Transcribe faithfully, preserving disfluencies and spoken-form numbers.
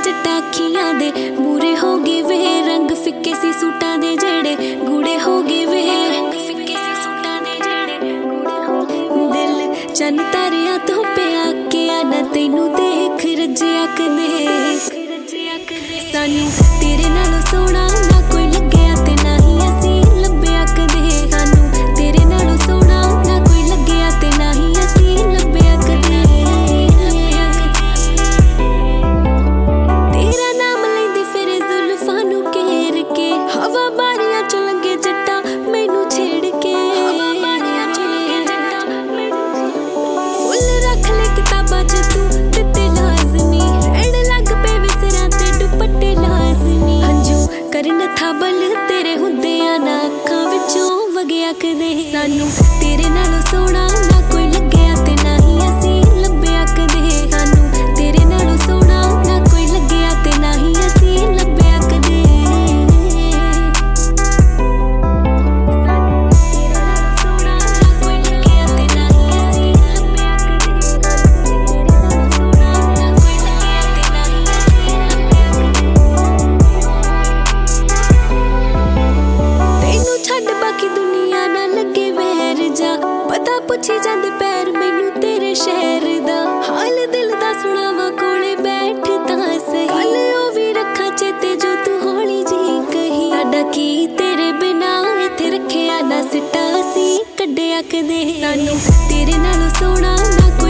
चिट्टा अखियां दे मूरे हो गए वे रंग फिक्के सी सूटां दे जेड़े गूड़े हो गए वे फिक्के सी सूटां दे जेड़े गूड़े हो गए दिल चन तारियां तो पिया के आना तैनू देख रजिया कदे सानू तेरे नालों सोना ना कोई लग्या ते ना ही असी लभ्या कदे सानू तेरे नालों सोना ना कोई लग्या ते ना ही असी लभ्या कदे तेरा नाम लेंदी फिर जुल्फां नू घेर के हवा बारियां चो लंघे जट्टा मैनू छेड़ के फुल रख ले किताबां च तू दित्ते लाजमी रहण लग पे विसरां ते दुपट्टे लाजमी हंजू करन था बल तेरे हुंदियां ना अखां विचों वगया कदे सानू तेरे नालों सोना ना कोई लग्या ते ना ही असी लभ्या कदे सानू तेरे नालों सोना ना कोई लग्या ते ना ही असी लभ्या कदे पुछी जांदे पैर मैनू तेरे शहर दा हाल दिल दा सुनावा कोले बैठ तां सही कल ओ भी रखा चेते जो तू हौली जी कही साडा की तेरे बिना इत्थे रखिया ना सिट्टा सी कड्डिया कदे सानू तेरे नालों सोना ना कोई